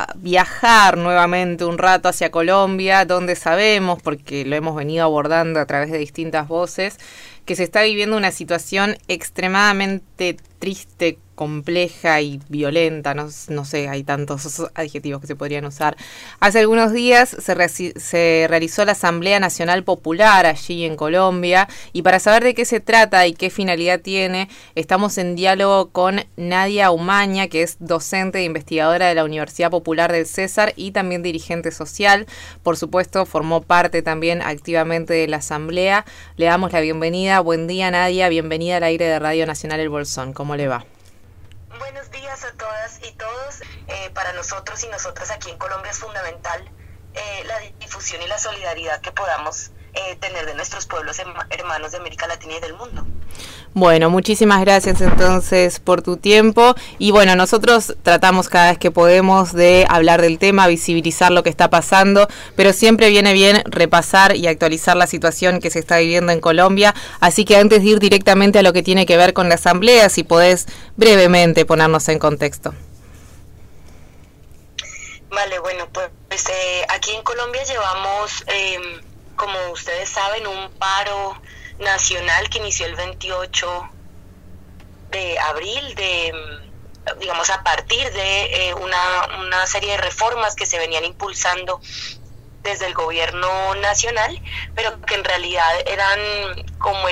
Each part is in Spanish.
a viajar nuevamente un rato hacia Colombia, donde sabemos, porque lo hemos venido abordando a través de distintas voces, que se está viviendo una situación extremadamente triste, compleja y violenta, no sé, hay tantos adjetivos que se podrían usar. Hace algunos días se realizó la Asamblea Nacional Popular allí en Colombia, y para saber de qué se trata y qué finalidad tiene, estamos en diálogo con Nadia Umaña, que es docente e investigadora de la Universidad Popular del César y también dirigente social. Por supuesto, formó parte también activamente de la Asamblea. Le damos la bienvenida. Buen día, Nadia, bienvenida al aire de Radio Nacional El Bolsón. ¿Cómo le va? Buenos días a todas y todos. Para nosotros y nosotras aquí en Colombia es fundamental la difusión y la solidaridad que podamos tener de nuestros pueblos hermanos de América Latina y del mundo. Bueno, muchísimas gracias entonces por tu tiempo, y bueno, nosotros tratamos cada vez que podemos de hablar del tema, visibilizar lo que está pasando, pero siempre viene bien repasar y actualizar la situación que se está viviendo en Colombia, así que antes de ir directamente a lo que tiene que ver con la asamblea, si podés brevemente ponernos en contexto. Vale, bueno, pues aquí en Colombia llevamos, como ustedes saben, un paro nacional que inició el 28 de abril, digamos a partir de una serie de reformas que se venían impulsando desde el gobierno nacional, pero que en realidad eran como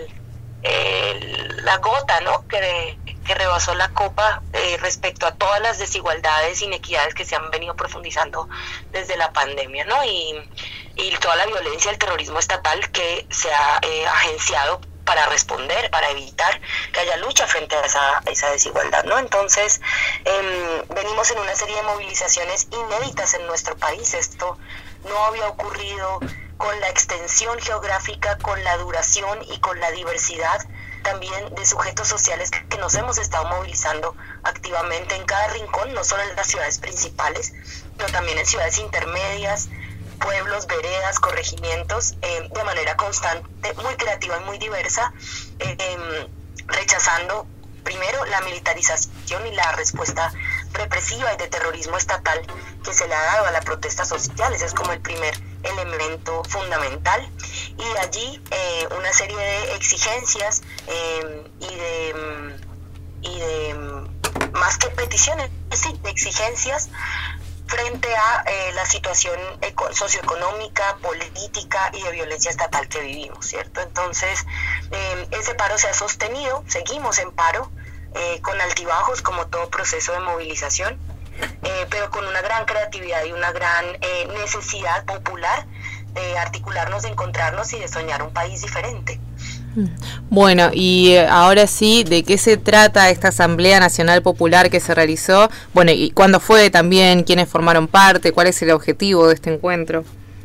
la gota, ¿no?, que rebasó la copa respecto a todas las desigualdades, inequidades que se han venido profundizando desde la pandemia, ¿no? Y toda la violencia, el terrorismo estatal que se ha agenciado para responder, para evitar que haya lucha frente a esa desigualdad, ¿no? Entonces, venimos en una serie de movilizaciones inéditas en nuestro país. Esto no había ocurrido con la extensión geográfica, con la duración y con la diversidad también de sujetos sociales que nos hemos estado movilizando activamente en cada rincón, no solo en las ciudades principales, pero también en ciudades intermedias, pueblos, veredas, corregimientos, de manera constante, muy creativa y muy diversa, rechazando primero la militarización y la respuesta represiva y de terrorismo estatal que se le ha dado a la protesta social. Ese es como el primer elemento fundamental, y de allí una serie de exigencias y de más que peticiones, sí, de exigencias frente a la situación socioeconómica, política y de violencia estatal que vivimos, ¿cierto? Entonces, ese paro se ha sostenido, seguimos en paro, con altibajos como todo proceso de movilización, pero con una gran creatividad y una gran necesidad popular de articularnos, de encontrarnos y de soñar un país diferente. Bueno, y ahora sí, ¿de qué se trata esta Asamblea Nacional Popular que se realizó? Bueno, ¿y cuándo fue también? ¿Quiénes formaron parte? ¿Cuál es el objetivo de este encuentro?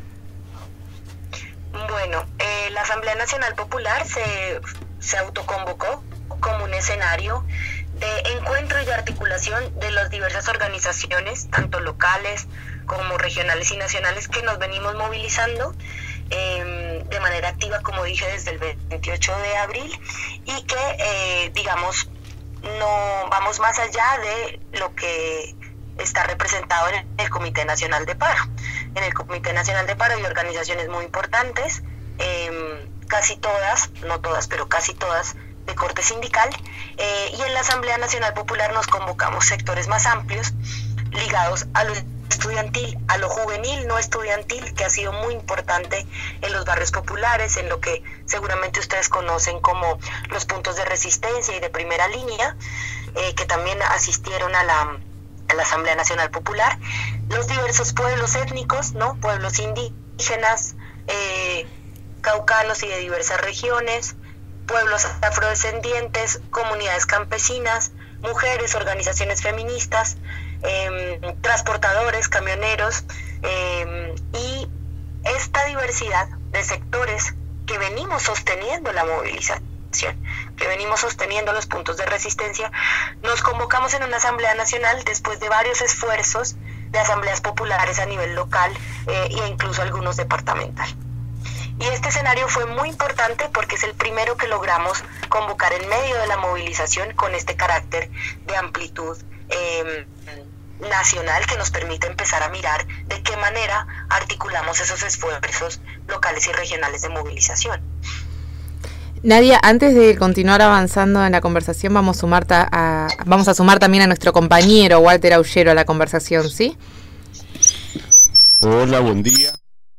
Bueno, la Asamblea Nacional Popular se autoconvocó como un escenario de encuentro y de articulación de las diversas organizaciones, tanto locales como regionales y nacionales, que nos venimos movilizando de manera activa, como dije, desde el 28 de abril, y que, digamos, no vamos más allá de lo que está representado en el Comité Nacional de Paro. En el Comité Nacional de Paro hay organizaciones muy importantes, casi todas, no todas, pero casi todas, de corte sindical, y en la Asamblea Nacional Popular nos convocamos sectores más amplios ligados a lo estudiantil, a lo juvenil no estudiantil, que ha sido muy importante en los barrios populares, en lo que seguramente ustedes conocen como los puntos de resistencia y de primera línea, que también asistieron a la Asamblea Nacional Popular, los diversos pueblos étnicos, ¿no?, pueblos indígenas, caucanos y de diversas regiones, pueblos afrodescendientes, comunidades campesinas, mujeres, organizaciones feministas, transportadores, camioneros, y esta diversidad de sectores que venimos sosteniendo la movilización, que venimos sosteniendo los puntos de resistencia, nos convocamos en una Asamblea Nacional después de varios esfuerzos de asambleas populares a nivel local e incluso algunos departamental. Y este escenario fue muy importante porque es el primero que logramos convocar en medio de la movilización con este carácter de amplitud nacional que nos permite empezar a mirar de qué manera articulamos esos esfuerzos locales y regionales de movilización. Nadia, antes de continuar avanzando en la conversación, vamos a sumar también a nuestro compañero Walter Aullero a la conversación, ¿sí? Hola, buen día.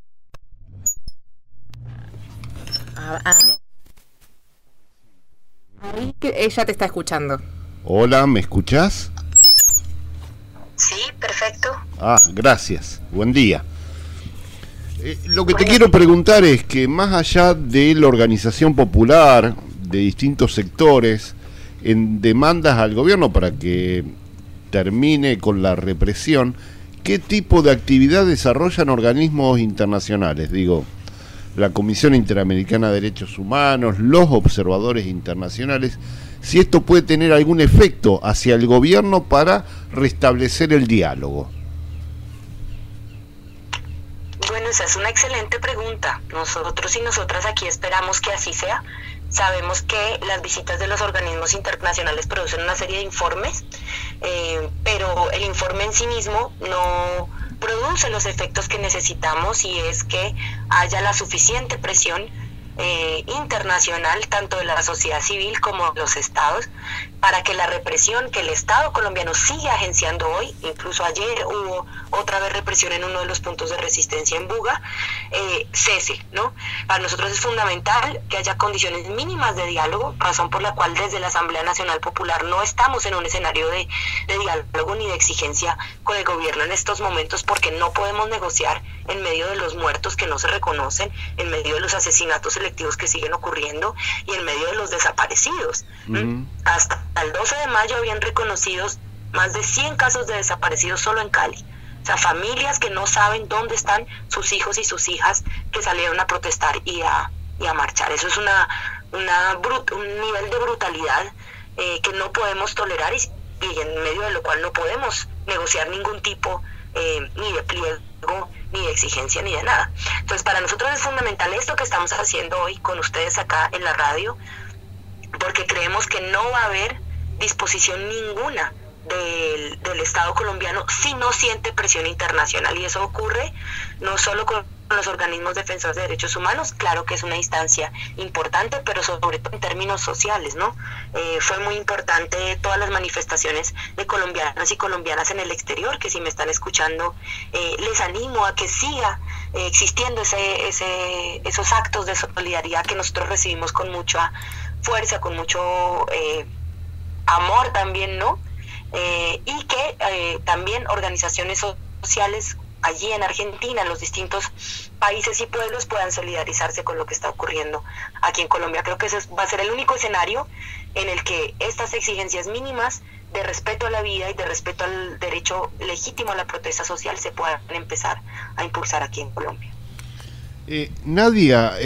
Ella te está escuchando. Hola, ¿me escuchás? Sí, perfecto. Gracias. Buen día. Lo que te quiero preguntar es que más allá de la organización popular de distintos sectores en demandas al gobierno para que termine con la represión, ¿qué tipo de actividad desarrollan organismos internacionales? Digo, la Comisión Interamericana de Derechos Humanos, los observadores internacionales, si esto puede tener algún efecto hacia el gobierno para restablecer el diálogo. Bueno, esa es una excelente pregunta. Nosotros y nosotras aquí esperamos que así sea. Sabemos que las visitas de los organismos internacionales producen una serie de informes, pero el informe en sí mismo no produce los efectos que necesitamos, y es que haya la suficiente presión internacional, tanto de la sociedad civil como de los estados, para que la represión que el Estado colombiano sigue agenciando hoy, incluso ayer hubo otra vez represión en uno de los puntos de resistencia en Buga, cese, ¿no? Para nosotros es fundamental que haya condiciones mínimas de diálogo, razón por la cual desde la Asamblea Nacional Popular no estamos en un escenario de diálogo ni de exigencia con el gobierno en estos momentos, porque no podemos negociar en medio de los muertos que no se reconocen, en medio de los asesinatos selectivos que siguen ocurriendo y en medio de los desaparecidos. Hasta el 12 de mayo habían reconocidos más de 100 casos de desaparecidos solo en Cali. O sea, familias que no saben dónde están sus hijos y sus hijas que salieron a protestar y a marchar. Eso es un nivel de brutalidad que no podemos tolerar, y en medio de lo cual no podemos negociar ningún tipo ni de pliego, ni de exigencia, ni de nada. Entonces, para nosotros es fundamental esto que estamos haciendo hoy con ustedes acá en la radio, porque creemos que no va a haber disposición ninguna del Estado colombiano si no siente presión internacional, y eso ocurre no solo con los organismos defensores de derechos humanos, claro que es una instancia importante, pero sobre todo en términos sociales, ¿no? Fue muy importante todas las manifestaciones de colombianos y colombianas en el exterior, que si me están escuchando, les animo a que siga existiendo esos actos de solidaridad que nosotros recibimos con mucha fuerza, con mucho amor también, ¿no? Y que también organizaciones sociales allí en Argentina, en los distintos países y pueblos, puedan solidarizarse con lo que está ocurriendo aquí en Colombia. Creo que ese va a ser el único escenario en el que estas exigencias mínimas de respeto a la vida y de respeto al derecho legítimo a la protesta social se puedan empezar a impulsar aquí en Colombia. Nadia,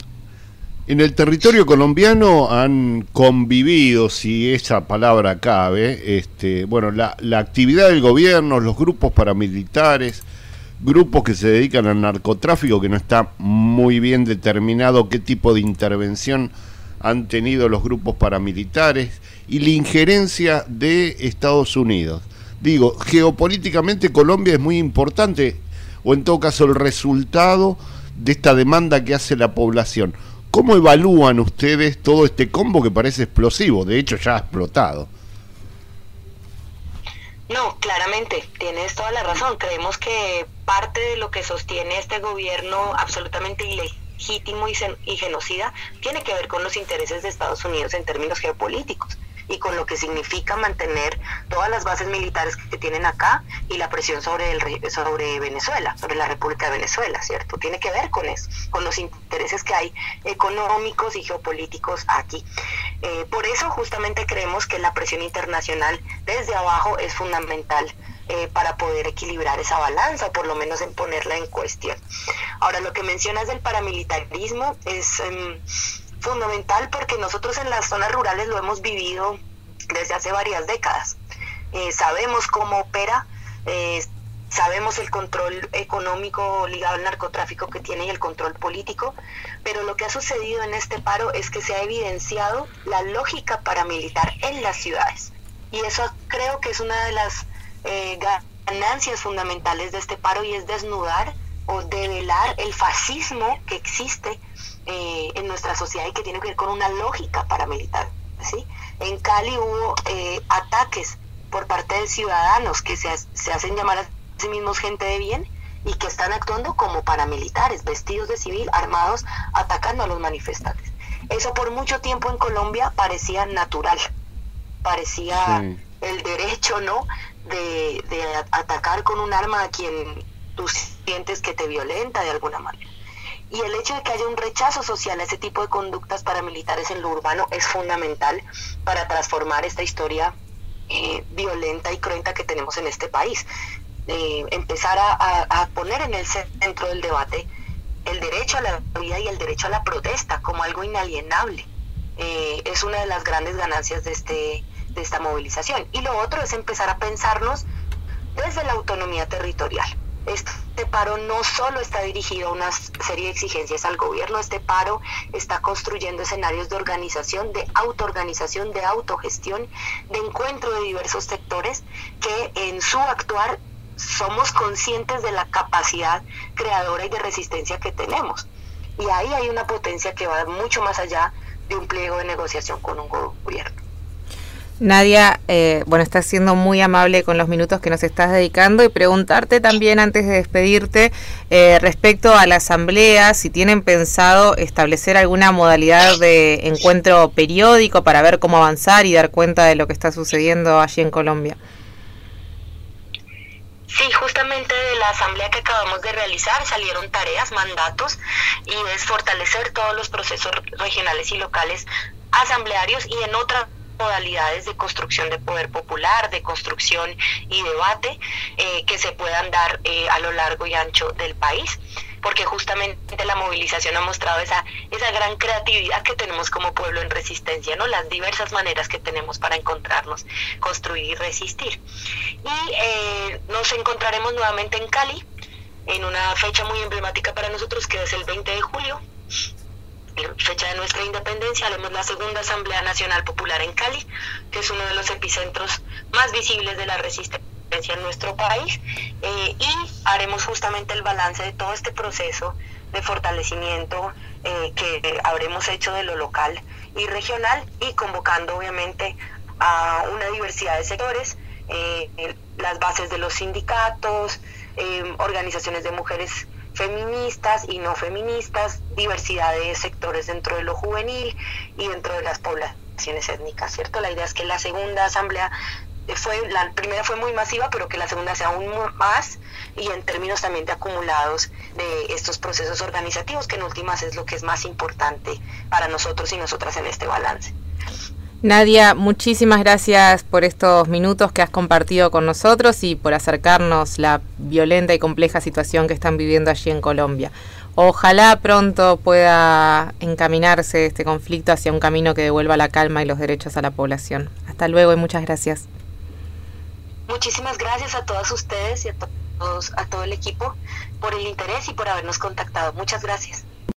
en el territorio colombiano han convivido, si esa palabra cabe, la actividad del gobierno, los grupos paramilitares, grupos que se dedican al narcotráfico, que no está muy bien determinado qué tipo de intervención han tenido los grupos paramilitares, y la injerencia de Estados Unidos. Digo, geopolíticamente Colombia es muy importante, o en todo caso el resultado de esta demanda que hace la población. ¿Cómo evalúan ustedes todo este combo que parece explosivo? De hecho, ya ha explotado. No, claramente, tienes toda la razón. Creemos que parte de lo que sostiene este gobierno absolutamente ilegítimo y genocida tiene que ver con los intereses de Estados Unidos en términos geopolíticos, y con lo que significa mantener todas las bases militares que tienen acá y la presión sobre Venezuela, sobre la República de Venezuela, ¿cierto? Tiene que ver con eso, con los intereses que hay económicos y geopolíticos aquí. Por eso justamente creemos que la presión internacional desde abajo es fundamental para poder equilibrar esa balanza, por lo menos en ponerla en cuestión. Ahora, lo que mencionas del paramilitarismo es fundamental, porque nosotros en las zonas rurales lo hemos vivido desde hace varias décadas. Sabemos cómo opera, sabemos el control económico ligado al narcotráfico que tiene y el control político, pero lo que ha sucedido en este paro es que se ha evidenciado la lógica paramilitar en las ciudades, y eso creo que es una de las ganancias fundamentales de este paro, y es desnudar o develar el fascismo que existe en nuestra sociedad y que tiene que ver con una lógica paramilitar, ¿sí? En Cali hubo ataques por parte de ciudadanos que se hacen llamar a sí mismos gente de bien y que están actuando como paramilitares, vestidos de civil, armados, atacando a los manifestantes. Eso por mucho tiempo en Colombia parecía natural, parecía el derecho, ¿no?, de atacar con un arma a quien tú sientes que te violenta de alguna manera. Y el hecho de que haya un rechazo social a ese tipo de conductas paramilitares en lo urbano es fundamental para transformar esta historia violenta y cruenta que tenemos en este país. Empezar a poner en el centro del debate el derecho a la vida y el derecho a la protesta como algo inalienable. Es una de las grandes ganancias de esta movilización. Y lo otro es empezar a pensarnos desde la autonomía territorial. Este paro no solo está dirigido a una serie de exigencias al gobierno, este paro está construyendo escenarios de organización, de autoorganización, de autogestión, de encuentro de diversos sectores que en su actuar somos conscientes de la capacidad creadora y de resistencia que tenemos. Y ahí hay una potencia que va mucho más allá de un pliego de negociación con un gobierno. Nadia, estás siendo muy amable con los minutos que nos estás dedicando, y preguntarte también antes de despedirte respecto a la asamblea, si tienen pensado establecer alguna modalidad de encuentro periódico para ver cómo avanzar y dar cuenta de lo que está sucediendo allí en Colombia. Sí, justamente de la asamblea que acabamos de realizar salieron tareas, mandatos, y es fortalecer todos los procesos regionales y locales asamblearios y en otras modalidades de construcción de poder popular, de construcción y debate que se puedan dar a lo largo y ancho del país, porque justamente la movilización ha mostrado esa gran creatividad que tenemos como pueblo en resistencia, ¿no? Las diversas maneras que tenemos para encontrarnos, construir y resistir. Y nos encontraremos nuevamente en Cali, en una fecha muy emblemática para nosotros, que es el 20 de julio, fecha de nuestra independencia. Haremos la segunda Asamblea Nacional Popular en Cali, que es uno de los epicentros más visibles de la resistencia en nuestro país, y haremos justamente el balance de todo este proceso de fortalecimiento que habremos hecho de lo local y regional, y convocando obviamente a una diversidad de sectores, las bases de los sindicatos, organizaciones de mujeres feministas y no feministas, diversidad de sectores dentro de lo juvenil y dentro de las poblaciones étnicas, ¿cierto? La idea es que la segunda asamblea la primera fue muy masiva, pero que la segunda sea aún más, y en términos también de acumulados de estos procesos organizativos, que en últimas es lo que es más importante para nosotros y nosotras en este balance. Nadia, muchísimas gracias por estos minutos que has compartido con nosotros y por acercarnos la violenta y compleja situación que están viviendo allí en Colombia. Ojalá pronto pueda encaminarse este conflicto hacia un camino que devuelva la calma y los derechos a la población. Hasta luego y muchas gracias. Muchísimas gracias a todas ustedes y a todo el equipo por el interés y por habernos contactado. Muchas gracias.